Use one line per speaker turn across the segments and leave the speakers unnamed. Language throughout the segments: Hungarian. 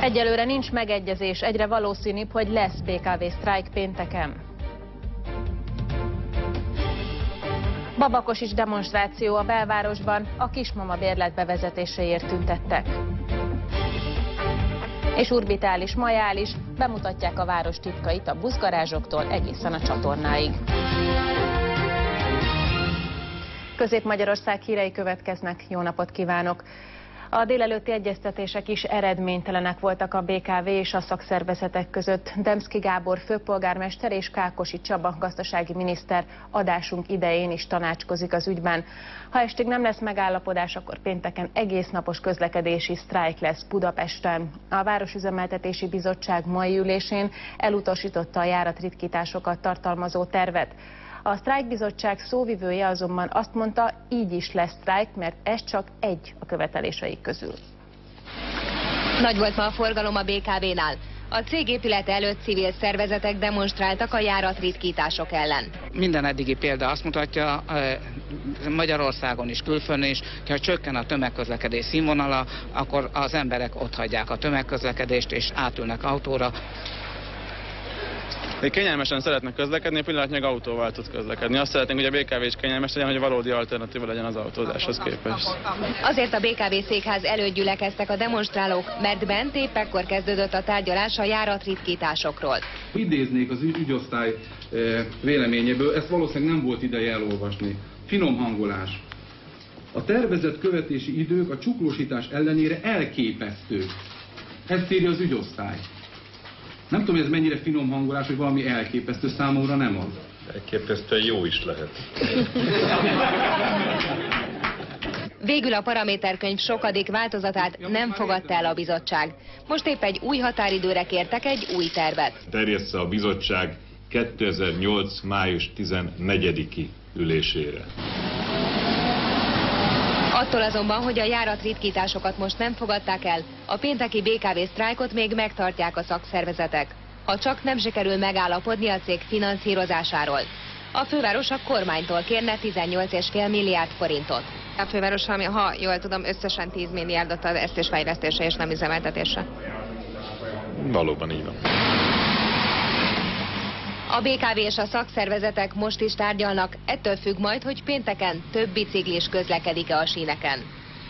Egyelőre nincs megegyezés, egyre valószínűbb, hogy lesz BKV-sztrájk pénteken. Babakos is demonstráció a belvárosban, a kismama bérlet bevezetéséért tüntettek. És orbitális, majális, bemutatják a város titkait a buszgarázsoktól egészen a csatornáig. Közép-Magyarország hírei következnek, jó napot kívánok! A délelőtti egyeztetések is eredménytelenek voltak a BKV és a szakszervezetek között. Demszky Gábor főpolgármester és Kákosi Csaba gazdasági miniszter adásunk idején is tanácskozik az ügyben. Ha estig nem lesz megállapodás, akkor pénteken egésznapos közlekedési sztrájk lesz Budapesten. A Városüzemeltetési Bizottság mai ülésén elutasította a járatritkításokat tartalmazó tervet. A sztrájkbizottság szóvivője azonban azt mondta, így is lesz sztrájk, mert ez csak egy a követeléseik közül.
Nagy volt ma a forgalom a BKV-nál. A cég épülete előtt civil szervezetek demonstráltak a járatritkítások ellen.
Minden eddigi példa azt mutatja, Magyarországon is, külföldön is, hogy ha csökken a tömegközlekedés színvonala, akkor az emberek otthagyják a tömegközlekedést és átülnek autóra.
Még kényelmesen szeretnek közlekedni, pillanatnyilag autóval tud közlekedni. Azt szeretnénk, hogy a BKV is kényelmes legyen, hogy valódi alternatíva legyen az autózáshoz képest.
Azért a BKV székház előtt gyülekeztek a demonstrálók, mert bent épp ekkor kezdődött a tárgyalás a járatritkításokról.
Idéznék az ügyosztály véleményéből, ezt valószínűleg nem volt ideje elolvasni. Finom hangolás. A tervezett követési idők a csuklósítás ellenére elképesztők. Ezt írja az ügyosztály. Nem tudom, hogy ez mennyire finom hangolás, hogy valami elképesztő, számomra nem az.
Elképesztően jó is lehet.
Végül a paraméterkönyv sokadik változatát nem fogadta el a bizottság. Most épp egy új határidőre kértek egy új tervet.
Terjessze a bizottság 2008. május 14-i ülésére.
Attól azonban, hogy a járatritkításokat most nem fogadták el, a pénteki BKV sztrájkot még megtartják a szakszervezetek, ha csak nem sikerül megállapodni a cég finanszírozásáról. A főváros a kormánytól kérne 18,5 milliárd forintot. A főváros, ha jól tudom, összesen 10 milliárdot ad esztésfejlesztésre és nem üzemeltetésre.
Valóban így van.
A BKV és a szakszervezetek most is tárgyalnak, ettől függ majd, hogy pénteken több biciklis közlekedik-e a síneken.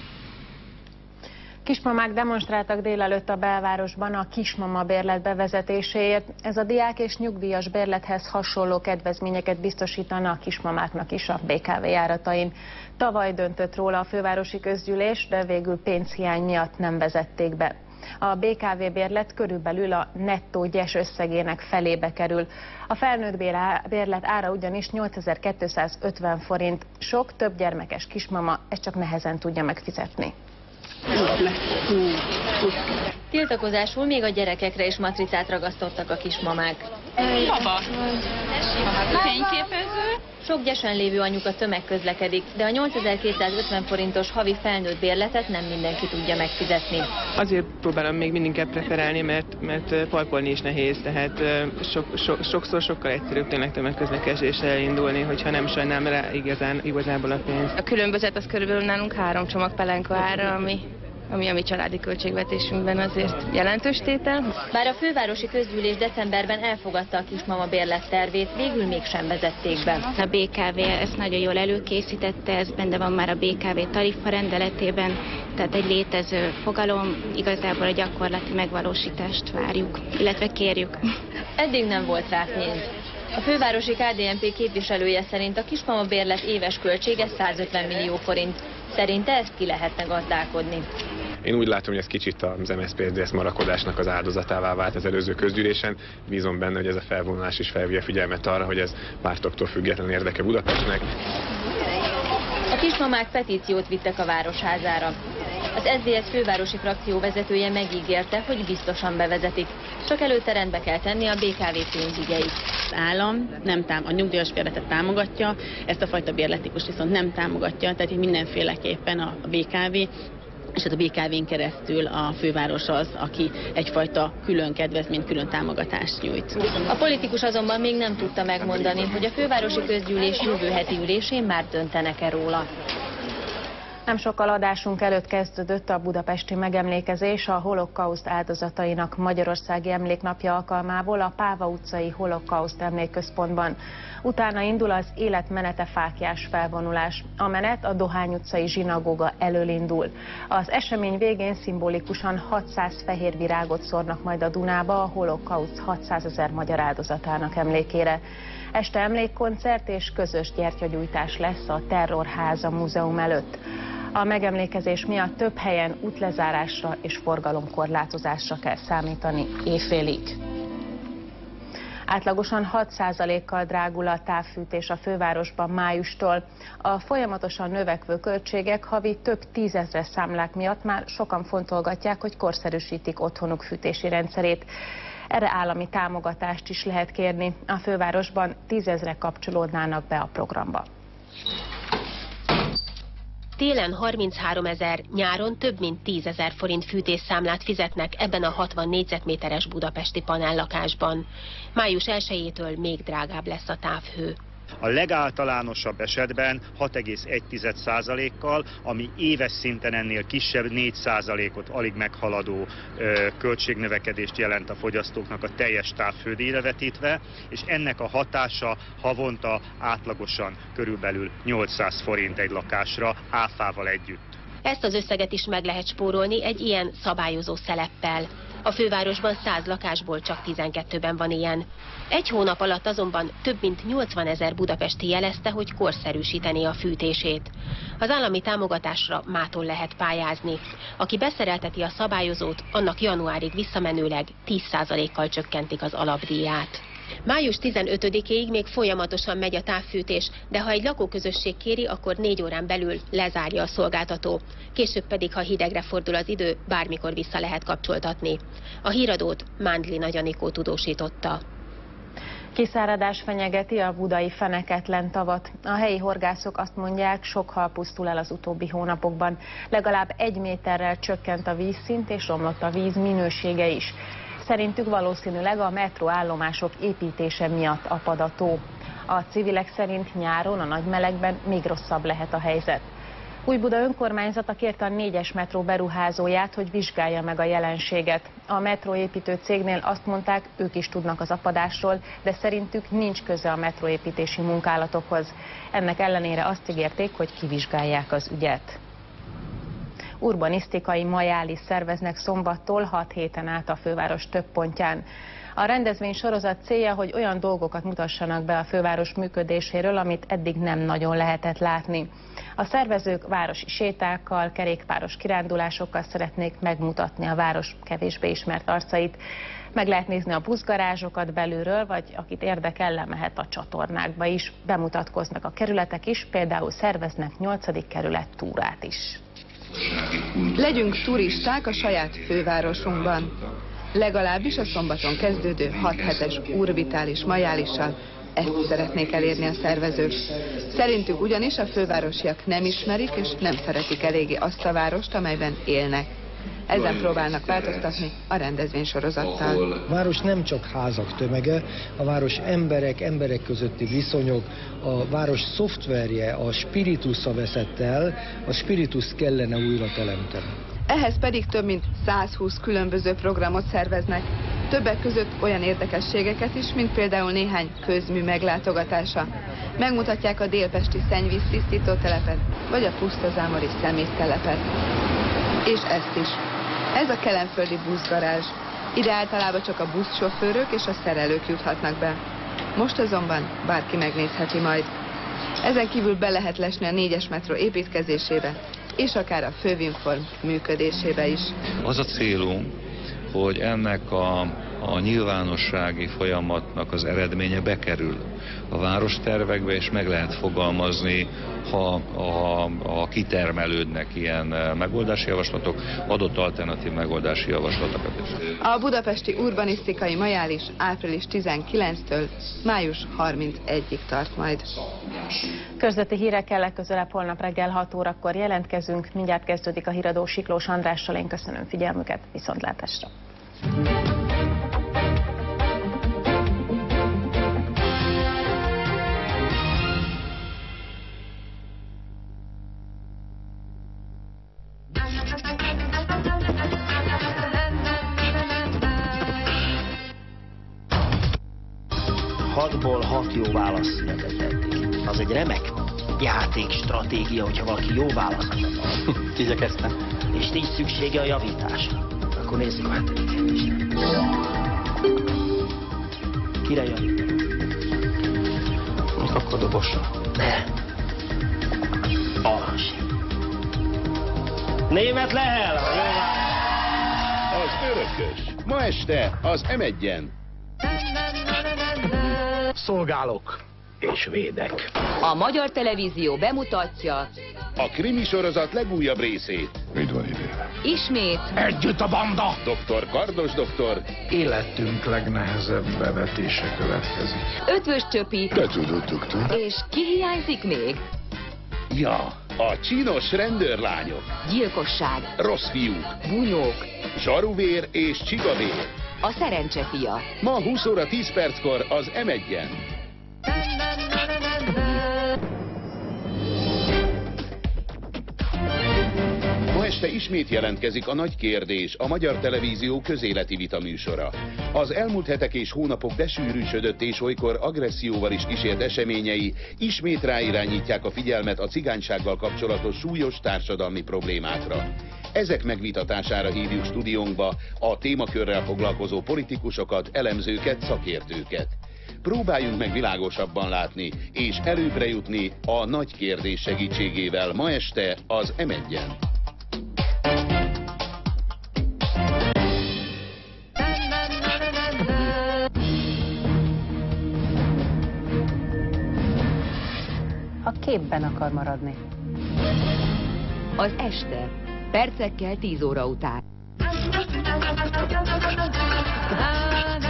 Kismamák demonstráltak délelőtt a belvárosban a kismama bérlet bevezetéséért. Ez a diák és nyugdíjas bérlethez hasonló kedvezményeket biztosítana a kismamáknak is a BKV járatain. Tavaly döntött róla a fővárosi közgyűlés, de végül pénzhiány miatt nem vezették be. A BKV bérlet körülbelül a nettó gyes összegének felébe kerül. A felnőtt bérlet ára ugyanis 8250 forint. Sok több gyermekes kismama ezt csak nehezen tudja megfizetni.
Tiltakozásul még a gyerekekre is matricát ragasztottak a kismamák.
Baba, fényképező.
Sok gyesen lévő anyuka tömegközlekedik, de a 8250 forintos havi felnőtt bérletet nem mindenki tudja megfizetni.
Azért próbálom még mindig preferálni, mert parkolni is nehéz, tehát sokszor sokkal egyszerűbb tényleg tömegközlekedésre elindulni, hogyha nem sajnálom rá igazából a pénzt.
A különbözet az körülbelül nálunk 3 csomag pelenka ára, ami a mi családi költségvetésünkben azért jelentős tétel.
Bár a fővárosi közgyűlés decemberben elfogadta a kismama bérlet tervét, végül mégsem vezették be.
A BKV ezt nagyon jól előkészítette, ez benne van már a BKV tarifa rendeletében, tehát egy létező fogalom, igazából a gyakorlati megvalósítást várjuk, illetve kérjük.
Eddig nem volt rá pénz. A fővárosi KDNP képviselője szerint a kismama bérlet éves költsége 150 millió forint. Szerinte ezt ki lehetne gazdálkodni.
Én úgy látom, hogy ez kicsit az MSZP-SZDSZ marakodásnak az áldozatává vált az előző közgyűlésen. Bízom benne, hogy ez a felvonulás is felvívja figyelmet arra, hogy ez pártoktól független érdeke Budapestnek.
A kismamák petíciót vittek a Városházára. Az SZDSZ fővárosi frakció vezetője megígérte, hogy biztosan bevezetik. Csak előtte rendbe kell tenni a BKV pénzügyeit.
Az állam a nyugdíjas bérletet támogatja, ezt a fajta bérlettípust viszont nem támogatja, tehát mindenféleképpen a BKV, és a BKV-n keresztül a főváros az, aki egyfajta külön kedvezményt, külön támogatást nyújt.
A politikus azonban még nem tudta megmondani, hogy a fővárosi közgyűlés jövő heti ülésén már döntenek-e róla.
Nem sokkal adásunk előtt kezdődött a budapesti megemlékezés a holokauszt áldozatainak Magyarországi Emléknapja alkalmából a Páva utcai Holokauszt Emlékközpontban. Utána indul az életmenete fáklyás felvonulás. A menet a Dohány utcai zsinagóga elől indul. Az esemény végén szimbolikusan 600 fehér virágot szórnak majd a Dunába a holokauszt 600 000 magyar áldozatának emlékére. Este emlékkoncert és közös gyertyagyújtás lesz a Terrorháza Múzeum előtt. A megemlékezés miatt több helyen útlezárásra és forgalomkorlátozásra kell számítani éjfélig. Átlagosan 6%-kal drágul a távfűtés a fővárosban májustól. A folyamatosan növekvő költségek havi több tízezres számlák miatt már sokan fontolgatják, hogy korszerűsítik otthonuk fűtési rendszerét. Erre állami támogatást is lehet kérni. A fővárosban 10 000 kapcsolódnának be a programba.
Télen 33 000, nyáron több mint 10 000 forint fűtésszámlát fizetnek ebben a 60 négyzetméteres budapesti panellakásban. Május 1-től még drágább lesz a távhő.
A legáltalánosabb esetben 6,1%-kal, ami éves szinten ennél kisebb 4%-ot alig meghaladó költségnövekedést jelent a fogyasztóknak a teljes távhődíjra vetítve, és ennek a hatása havonta átlagosan körülbelül 800 forint egy lakásra áfával együtt.
Ezt az összeget is meg lehet spórolni egy ilyen szabályozó szeleppel. A fővárosban 100 lakásból csak 12-ben van ilyen. Egy hónap alatt azonban több mint 80 000 budapesti jelezte, hogy korszerűsíteni a fűtését. Az állami támogatásra mától lehet pályázni. Aki beszerelteti a szabályozót, annak januárig visszamenőleg 10%-kal csökkentik az alapdíját. Május 15-ig még folyamatosan megy a távfűtés, de ha egy lakóközösség kéri, akkor 4 órán belül lezárja a szolgáltató. Később pedig, ha hidegre fordul az idő, bármikor vissza lehet kapcsoltatni. A híradót Mándli Nagy Anikó tudósította.
Kiszáradás fenyegeti a budai Feneketlen tavat. A helyi horgászok azt mondják, sok hal pusztul el az utóbbi hónapokban. Legalább 1 méterrel csökkent a vízszint és romlott a víz minősége is. Szerintük valószínűleg a metróállomások építése miatt apad a tó. A civilek szerint nyáron, a nagy melegben még rosszabb lehet a helyzet. Újbuda önkormányzata kérte a 4-es metró beruházóját, hogy vizsgálja meg a jelenséget. A metróépítő cégnél azt mondták, ők is tudnak az apadásról, de szerintük nincs köze a metróépítési munkálatokhoz. Ennek ellenére azt ígérték, hogy kivizsgálják az ügyet. Urbanisztikai majális szerveznek szombattól 6 héten át a főváros több pontján. A rendezvény sorozat célja, hogy olyan dolgokat mutassanak be a főváros működéséről, amit eddig nem nagyon lehetett látni. A szervezők városi sétákkal, kerékpáros kirándulásokkal szeretnék megmutatni a város kevésbé ismert arcait. Meg lehet nézni a buszgarázsokat belülről, vagy akit érdekel, lemehet a csatornákba is. Bemutatkoznak a kerületek is, például szerveznek 8. kerület túrát is.
Legyünk turisták a saját fővárosunkban. Legalábbis a szombaton kezdődő 6 hetes urbitális majálissal ezt szeretnék elérni a szervezők. Szerintük ugyanis a fővárosiak nem ismerik és nem szeretik eléggé azt a várost, amelyben élnek. Ezen próbálnak változtatni a rendezvénysorozattal.
A város nem csak házak tömege, a város emberek közötti viszonyok, a város szoftverje, a spiritusza veszett el, a spirituszt kellene újra teremteni.
Ehhez pedig több mint 120 különböző programot szerveznek. Többek között olyan érdekességeket is, mint például néhány közmű meglátogatása. Megmutatják a délpesti szennyvíztisztító telepet, vagy a pusztazámori szeméttelepet. És ezt is. Ez a kelenföldi buszgarázs. Ide általában csak a buszsofőrök és a szerelők juthatnak be. Most azonban bárki megnézheti majd. Ezen kívül be lehet lesni a 4-es metró építkezésébe, és akár a fővinform működésébe is.
Az a célunk, hogy ennek a nyilvánossági folyamatnak az eredménye bekerül a várostervekbe, és meg lehet fogalmazni, ha kitermelődnek ilyen megoldási javaslatok, adott alternatív megoldási javaslatokat is.
A budapesti urbanisztikai majális április 19-től május 31-ig tart majd.
Közleti hírekkel legközelebb holnap reggel 6 órakor jelentkezünk. Mindjárt kezdődik a híradó Siklós Andrással. Én köszönöm figyelmüket, viszontlátásra!
6-ból 6 jó válasz született eddig. Az egy remek játékstratégia, hogyha valaki jó válaszokat ad.
Igyekeztem.
És nincs szüksége a javításra. Akkor nézzük a 7. kérdést. Kire jön?
Akkor dobosra.
Ne. Alansi. Német Lehel!
Az örökös. Ma este az M1-en.
Szolgálok és védek.
A Magyar Televízió bemutatja
A krimi sorozat legújabb részét.
Mit van idéve?
ismét
Együtt a banda!
Dr. Kardos doktor.
Életünk legnehezebb bevetése következik.
Ötvös Csöpi.
Te tudod, doktor.
És ki hiányzik még?
Ja, a csinos rendőrlányok.
Gyilkosság.
Rossz fiúk.
Bunyók.
Zsaruvér és csigavér.
A szerencse fia.
Ma 20 óra 10 perckor az M1-en. Ma este ismét jelentkezik a Nagy Kérdés, a Magyar Televízió közéleti vitaműsora. Az elmúlt hetek és hónapok besűrűsödött és olykor agresszióval is kísért eseményei ismét ráirányítják a figyelmet a cigánysággal kapcsolatos súlyos társadalmi problémákra. Ezek megvitatására hívjuk stúdiónkba a témakörrel foglalkozó politikusokat, elemzőket, szakértőket. Próbáljunk meg világosabban látni és előbbre jutni a Nagy Kérdés segítségével ma este az M1-en.
A képben akar maradni.
Az este. Percekkel 10 óra után.